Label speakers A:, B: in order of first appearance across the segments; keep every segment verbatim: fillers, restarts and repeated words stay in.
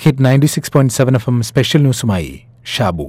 A: Hit ninety six point seven FM എം സ്പെഷ്യൽ ന്യൂസുമായി ഷാബു.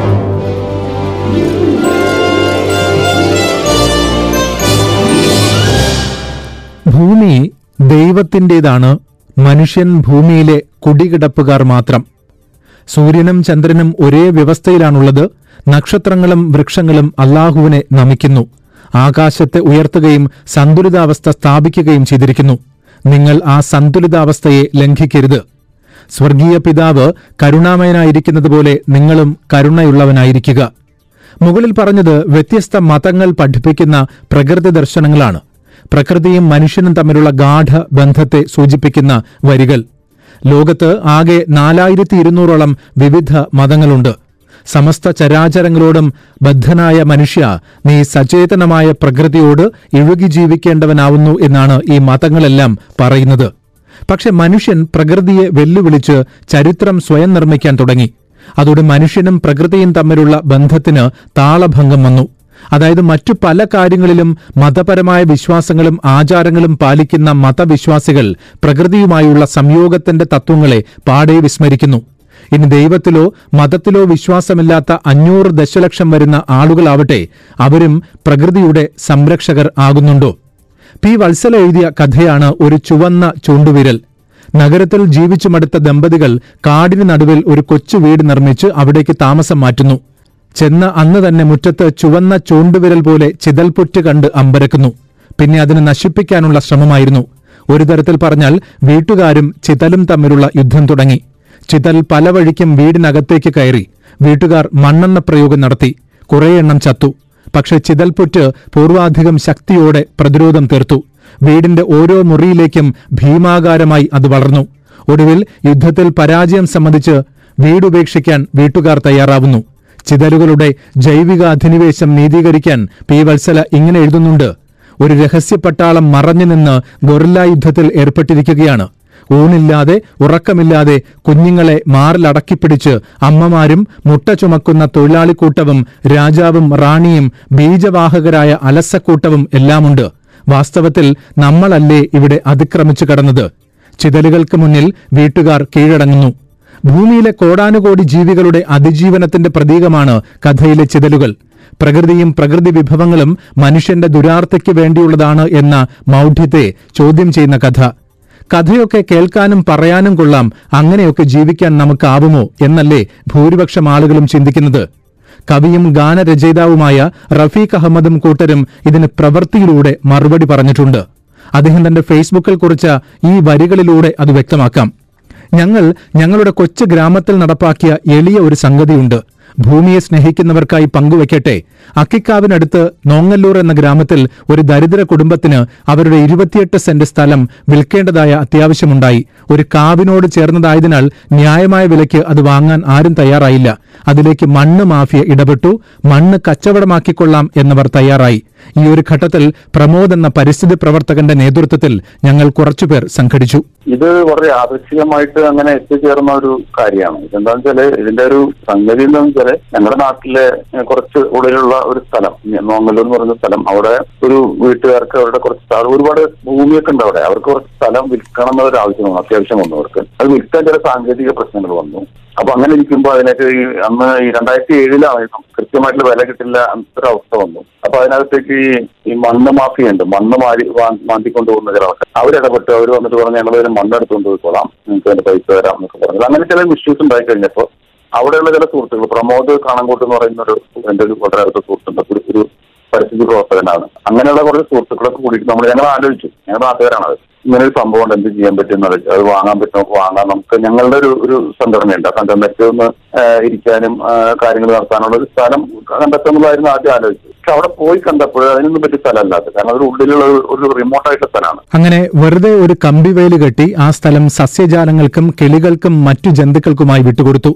A: ഭൂമി ദൈവത്തിൻ്റെതാണ്, മനുഷ്യൻ ഭൂമിയിലെ കുടികിടപ്പുകാർ മാത്രം. സൂര്യനും ചന്ദ്രനും ഒരേ വ്യവസ്ഥയിലാണുള്ളത്. നക്ഷത്രങ്ങളും വൃക്ഷങ്ങളും അല്ലാഹുവിനെ നമിക്കുന്നു. ആകാശത്തെ ഉയർത്തുകയും സന്തുലിതാവസ്ഥ സ്ഥാപിക്കുകയും ചെയ്തിരിക്കുന്നു. നിങ്ങൾ ആ സന്തുലിതാവസ്ഥയെ ലംഘിക്കരുത്. സ്വർഗീയ പിതാവ് കരുണാമയനായിരിക്കുന്നതുപോലെ നിങ്ങളും കരുണയുള്ളവനായിരിക്കുക. മുകളിൽ പറഞ്ഞത് വ്യത്യസ്ത മതങ്ങൾ പഠിപ്പിക്കുന്ന പ്രകൃതി ദർശനങ്ങളാണ്. പ്രകൃതിയും മനുഷ്യനും തമ്മിലുള്ള ഗാഢ ബന്ധത്തെ സൂചിപ്പിക്കുന്ന വരികൾ. ലോകത്ത് ആകെ നാലായിരത്തി ഇരുന്നൂറോളം വിവിധ മതങ്ങളുണ്ട്. സമസ്ത ചരാചരങ്ങളോടും ബദ്ധനായ മനുഷ്യ, നീ സചേതനമായ പ്രകൃതിയോട് ഇഴുകി ജീവിക്കേണ്ടവനാവുന്നു എന്നാണ് ഈ മതങ്ങളെല്ലാം പറയുന്നത്. പക്ഷെ മനുഷ്യൻ പ്രകൃതിയെ വെല്ലുവിളിച്ച് ചരിത്രം സ്വയം നിർമ്മിക്കാൻ തുടങ്ങി. അതോടെ മനുഷ്യനും പ്രകൃതിയും തമ്മിലുള്ള ബന്ധത്തിന് താളഭംഗം വന്നു. അതായത് മറ്റു പല കാര്യങ്ങളിലും മതപരമായ വിശ്വാസങ്ങളും ആചാരങ്ങളും പാലിക്കുന്ന മതവിശ്വാസികൾ പ്രകൃതിയുമായുള്ള സംയോഗത്തിന്റെ തത്വങ്ങളെ പാടെ വിസ്മരിക്കുന്നു. ഇനി ദൈവത്തിലോ മതത്തിലോ വിശ്വാസമില്ലാത്ത അഞ്ഞൂറ് ദശലക്ഷം വരുന്ന ആളുകളാവട്ടെ, അവരും പ്രകൃതിയുടെ സംരക്ഷകർ ആകുന്നുണ്ടോ? പി വത്സല എഴുതിയ കഥയാണ് ഒരു ചുവന്ന ചൂണ്ടുവിരൽ. നഗരത്തിൽ ജീവിച്ചു മടുത്ത ദമ്പതികൾ കാടിന് നടുവിൽ ഒരു കൊച്ചു വീട് നിർമ്മിച്ച് അവിടേക്ക് താമസം മാറ്റുന്നു. ചെന്ന അന്ന് തന്നെ മുറ്റത്ത് ചുവന്ന ചൂണ്ടുവിരൽ പോലെ ചിതൽപുറ്റ് കണ്ട് അമ്പരക്കുന്നു. പിന്നെ അതിനെ നശിപ്പിക്കാനുള്ള ശ്രമമായിരുന്നു. ഒരു തരത്തിൽ പറഞ്ഞാൽ വീട്ടുകാരും ചിതലും തമ്മിലുള്ള യുദ്ധം തുടങ്ങി. ചിതൽ പല വഴിക്കും വീടിനകത്തേക്ക് കയറി. വീട്ടുകാർ മണ്ണെണ്ണ പ്രയോഗം നടത്തി. കുറേയെണ്ണം ചത്തു. പക്ഷെ ചിതൽപുറ്റ് പൂർവാധികം ശക്തിയോടെ പ്രതിരോധം തീർത്തു. വീടിന്റെ ഓരോ മുറിയിലേക്കും ഭീമാകാരമായി അത് വളർന്നു. ഒടുവിൽ യുദ്ധത്തിൽ പരാജയം സമ്മതിച്ച് വീടുപേക്ഷിക്കാൻ വീട്ടുകാർ തയ്യാറാവുന്നു. ചിതലുകളുടെ ജൈവിക അധിനിവേശം നീതീകരിക്കാൻ പി വത്സല ഇങ്ങനെ എഴുതുന്നുണ്ട്: ഒരു രഹസ്യപ്പട്ടാളം മറഞ്ഞു നിന്ന് ഗൊറില്ല യുദ്ധത്തിൽ ഏർപ്പെട്ടിരിക്കുകയാണ്. ഊണില്ലാതെ ഉറക്കമില്ലാതെ കുഞ്ഞുങ്ങളെ മാറിലടക്കിപ്പിടിച്ച് അമ്മമാരും മുട്ട ചുമക്കുന്ന തൊഴിലാളിക്കൂട്ടവും രാജാവും റാണിയും ബീജവാഹകരായ അലസക്കൂട്ടവും എല്ലാമുണ്ട്. വാസ്തവത്തിൽ നമ്മളല്ലേ ഇവിടെ അതിക്രമിച്ചു കടന്നത്? ചിതലുകൾക്ക് മുന്നിൽ വീട്ടുകാർ കീഴടങ്ങുന്നു. ഭൂമിയിലെ കോടാനുകോടി ജീവികളുടെ അതിജീവനത്തിന്റെ പ്രതീകമാണ് കഥയിലെ ചിതലുകൾ. പ്രകൃതിയും പ്രകൃതി വിഭവങ്ങളും മനുഷ്യന്റെ ദുരാർത്തയ്ക്ക് വേണ്ടിയുള്ളതാണ് എന്ന മൗഢ്യത്തെ ചോദ്യം ചെയ്യുന്ന കഥ. കഥയൊക്കെ കേൾക്കാനും പറയാനും കൊള്ളാം, അങ്ങനെയൊക്കെ ജീവിക്കാൻ നമുക്കാവുമോ എന്നല്ലേ ഭൂരിപക്ഷം ആളുകളും ചിന്തിക്കുന്നത്. കവിയും ഗാനരചയിതാവുമായ റഫീഖ് അഹമ്മദും കൂട്ടരും ഇതിന് പ്രവൃത്തിയിലൂടെ മറുപടി പറഞ്ഞിട്ടുണ്ട്. അദ്ദേഹം തന്റെ ഫേസ്ബുക്കിൽ കുറിച്ച ഈ വരികളിലൂടെ അത് വ്യക്തമാക്കാം. ഞങ്ങൾ ഞങ്ങളുടെ കൊച്ചു ഗ്രാമത്തിൽ നടപ്പാക്കിയ എളിയ ഒരു സംഗതിയുണ്ട്. ഭൂമിയെ സ്നേഹിക്കുന്നവർക്കായി പങ്കുവയ്ക്കട്ടെ. അക്കിക്കാവിനടുത്ത് നോങ്ങല്ലൂർ എന്ന ഗ്രാമത്തിൽ ഒരു ദരിദ്ര കുടുംബത്തിന് അവരുടെ ഇരുപത്തിയെട്ട് സെന്റ് സ്ഥലം വിൽക്കേണ്ടതായ അത്യാവശ്യമുണ്ടായി. ഒരു കാവിനോട് ചേർന്നതായതിനാൽ ന്യായമായ വിലയ്ക്ക് അത് വാങ്ങാൻ ആരും തയ്യാറായില്ല. അതിലേക്ക് മണ്ണ് മാഫിയ ഇടപെട്ടു. മണ്ണ് കച്ചവടമാക്കിക്കൊള്ളാം എന്നവർ തയ്യാറായി. ഈ ഒരു ഘട്ടത്തിൽ പ്രമോദ് എന്ന പരിസ്ഥിതി പ്രവർത്തകന്റെ നേതൃത്വത്തിൽ ഞങ്ങൾ കുറച്ചുപേർ സംഘടിച്ചു.
B: ഇത് വളരെ ആകർഷകമായിട്ട് അങ്ങനെ എത്തിച്ചേർന്ന ഒരു കാര്യമാണ്. ഇതെന്താണെന്ന് വെച്ചാല് ഇതിന്റെ ഒരു സംഗതി എന്താണെന്ന് വെച്ചാല് ഞങ്ങളുടെ നാട്ടിലെ കുറച്ച് ഉള്ളിലുള്ള ഒരു സ്ഥലം, നോങ്ങല്ലൂർ എന്ന് പറയുന്ന സ്ഥലം, അവിടെ ഒരു വീട്ടുകാർക്ക് അവരുടെ കുറച്ച് സ്ഥലം, ഒരുപാട് ഭൂമിയൊക്കെ ഉണ്ട് അവിടെ. അവർക്ക് കുറച്ച് സ്ഥലം വിൽക്കണം എന്നൊരു ആവശ്യം വന്നു, അത്യാവശ്യം വന്നു അവർക്ക്. അത് വിൽക്കാൻ ചില സാങ്കേതിക പ്രശ്നങ്ങൾ വന്നു. അപ്പൊ അങ്ങനെ ഇരിക്കുമ്പോൾ അതിനൊക്കെ ഈ അന്ന് ഈ രണ്ടായിരത്തി ഏഴിലായിരുന്നു കൃത്യമായിട്ടുള്ള വില കിട്ടില്ല ഒരു അവസ്ഥ വന്നു. അപ്പൊ അതിനകത്തേക്ക് ഈ മണ്ണ് മാഫിയുണ്ട്, മണ്ണ് മാറി മാറ്റിക്കൊണ്ടു പോകുന്ന ചില ആൾക്കാർ അവരിടപെട്ട് അവർ വന്നിട്ട് പറഞ്ഞു ഞങ്ങൾ ഇതിന് മണ്ണ് എടുത്തുകൊണ്ട് പോയിക്കോളാം, നിങ്ങൾക്ക് അതിന്റെ പൈസ തരാം എന്നൊക്കെ പറഞ്ഞത്. അങ്ങനെ ചില ഇഷ്യൂസ് ഉണ്ടായി കഴിഞ്ഞപ്പോൾ അവിടെയുള്ള ചില സുഹൃത്തുക്കൾ, പ്രമോദ് കാണാങ്കോട്ട് എന്ന് പറയുന്ന ഒരു എന്റെ ഒരു വളരെ അടുത്ത സുഹൃത്തുണ്ട്, ഒരു പരിസ്ഥിതി പ്രവർത്തകനാണ്. അങ്ങനെയുള്ള കുറച്ച് സുഹൃത്തുക്കളൊക്കെ കൂടി നമ്മൾ ഞങ്ങൾ ആലോചിച്ചു, ഞങ്ങളുടെ നാട്ടുകാരാണത്, ഇങ്ങനെ ഒരു സംഭവം ഉണ്ട്, എന്ത് ചെയ്യാൻ പറ്റും, അത് വാങ്ങാൻ പറ്റും, നമുക്ക് വാങ്ങാം. നമുക്ക് ഞങ്ങളുടെ ഒരു ഒരു സംഘടനയുണ്ട്, ആ സംഘടനയ്ക്ക് ഒന്ന് ഇരിക്കാനും കാര്യങ്ങൾ നടത്താനുള്ള ഒരു സ്ഥലം കണ്ടെത്തുന്നതായിരുന്നു ആദ്യം ആലോചിച്ചത്. പക്ഷെ അവിടെ പോയി കണ്ടപ്പോൾ അതിനൊന്നും പറ്റിയ സ്ഥലമല്ലാത്ത, കാരണം ഒരു ഉള്ളിലുള്ള ഒരു റിമോട്ടായിട്ടുള്ള സ്ഥലമാണ്.
A: അങ്ങനെ വെറുതെ ഒരു കമ്പിവേലി കെട്ടി ആ സ്ഥലം സസ്യജാലങ്ങൾക്കും കിളികൾക്കും മറ്റു ജന്തുക്കൾക്കുമായി വിട്ടുകൊടുത്തു.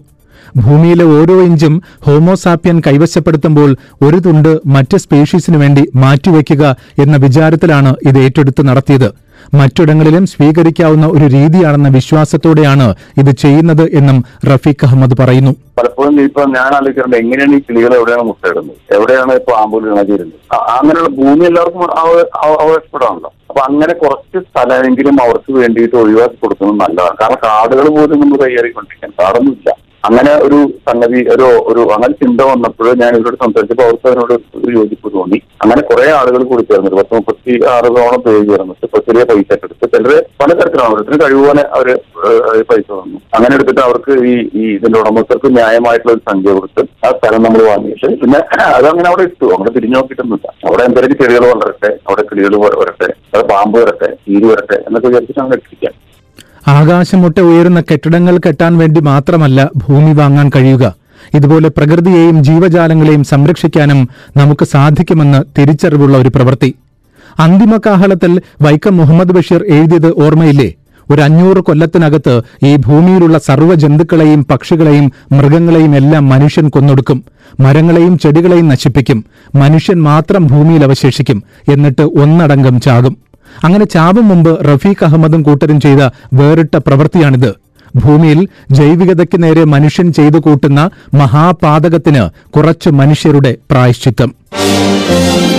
A: ഭൂമിയിലെ ഓരോ ഇഞ്ചും ഹോമോസാപ്പിയൻ കൈവശപ്പെടുത്തുമ്പോൾ ഒരു തുണ്ട് മറ്റ് സ്പീഷീസിനു വേണ്ടി മാറ്റിവെക്കുക എന്ന വിചാരത്തിലാണ് ഇത് ഏറ്റെടുത്ത് നടത്തിയത്. മറ്റിടങ്ങളിലും സ്വീകരിക്കാവുന്ന ഒരു രീതിയാണെന്ന വിശ്വാസത്തോടെയാണ് ഇത് ചെയ്യുന്നത് എന്നും റഫീഖ് അഹമ്മദ് പറയുന്നു.
B: പലപ്പോഴും ഇപ്പൊ ഞാൻ ആലോചിക്കാറുണ്ട്, എങ്ങനെയാണ് ഈ കിളികൾ എവിടെയാണ് മുട്ടയിടുന്നത്, എവിടെയാണ് ഇപ്പൊ ആമ്പൂൽ ഇണങ്ങിയിരുന്നത്. അങ്ങനെയുള്ള ഭൂമി എല്ലാവർക്കും അവകാശപ്പെടാണല്ലോ. അപ്പൊ അങ്ങനെ കുറച്ച് സ്ഥലമെങ്കിലും അവർക്ക് വേണ്ടിയിട്ട് ഒഴിവാക്കി കൊടുക്കുന്നത് നല്ലതാണ്. കാരണം കാടുകൾ പോലും നമ്മൾ കൈയേറിക്കൊണ്ടിരിക്കാൻ കാടൊന്നുമില്ല. അങ്ങനെ ഒരു സംഗതി ഒരു ഒരു അങ്ങനെ ചിന്ത വന്നപ്പോൾ ഞാൻ ഇവരോട് സംസാരിച്ചപ്പോൾ അവർക്ക് അതിനോട് ഒരു യോജിപ്പ് തോന്നി. അങ്ങനെ കുറെ ആളുകൾ കൂടി ചേർന്നിട്ട് പത്ത് മുപ്പത്തി ആറോളം പേര് ചേർന്നിട്ട് ഇപ്പൊ ചെറിയ പൈസ ഒക്കെ എടുത്ത് ചിലര് പലതരത്തിലാണ് ഓരോരുത്തരും കഴിവുപോലെ അവര് പൈസ തന്നു. അങ്ങനെ എടുത്തിട്ട് അവർക്ക് ഈ ഈ ഇതിന്റെ ഉടമസ്ഥർക്ക് ന്യായമായിട്ടുള്ള ഒരു സംഖ്യ കൊടുത്ത് ആ സ്ഥലം നമ്മൾ വാങ്ങിയിട്ട് പിന്നെ അതങ്ങനെ അവിടെ ഇട്ടു. അങ്ങനെ തിരിഞ്ഞു നോക്കിയിട്ടൊന്നുമില്ല. അവിടെ എന്തെങ്കിലും ചെടികൾ വളരട്ടെ, അവിടെ കിളികൾ വരട്ടെ, അവിടെ പാമ്പ് വരട്ടെ, ഈര് വരട്ടെ എന്നൊക്കെ വിചാരിച്ചിട്ട് അങ്ങനെ ഇട്ടിരിക്കാം.
A: ആകാശമുട്ട ഉയരുന്ന കെട്ടിടങ്ങൾ കെട്ടാൻ വേണ്ടി മാത്രമല്ല ഭൂമി വാങ്ങാൻ കഴിയുക. ഇതുപോലെ പ്രകൃതിയെയും ജീവജാലങ്ങളെയും സംരക്ഷിക്കാനും നമുക്ക് സാധിക്കുമെന്ന് തിരിച്ചറിവുള്ള ഒരു പ്രവൃത്തി. അന്തിമ കാഹളത്തിൽ വൈക്കം മുഹമ്മദ് ബഷീർ എഴുതിയത് ഓർമ്മയില്ലേ? ഒരു അഞ്ഞൂറ് കൊല്ലത്തിനകത്ത് ഈ ഭൂമിയിലുള്ള സർവ്വ ജന്തുക്കളെയും പക്ഷികളെയും മൃഗങ്ങളെയും എല്ലാം മനുഷ്യൻ കൊന്നൊടുക്കും, മരങ്ങളെയും ചെടികളെയും നശിപ്പിക്കും, മനുഷ്യൻ മാത്രം ഭൂമിയിൽ അവശേഷിക്കും, എന്നിട്ട് ഒന്നടങ്കം ചാകും. അങ്ങനെ ചാവും മുമ്പ് റഫീഖ് അഹമ്മദും കൂട്ടരും ചെയ്ത വേറിട്ട പ്രവൃത്തിയാണിത്. ഭൂമിയിൽ ജൈവികതയ്ക്ക് നേരെ മനുഷ്യൻ ചെയ്തു കൂട്ടുന്ന മഹാപാതകത്തിന് കുറച്ച് മനുഷ്യരുടെ പ്രായശ്ചിത്തം.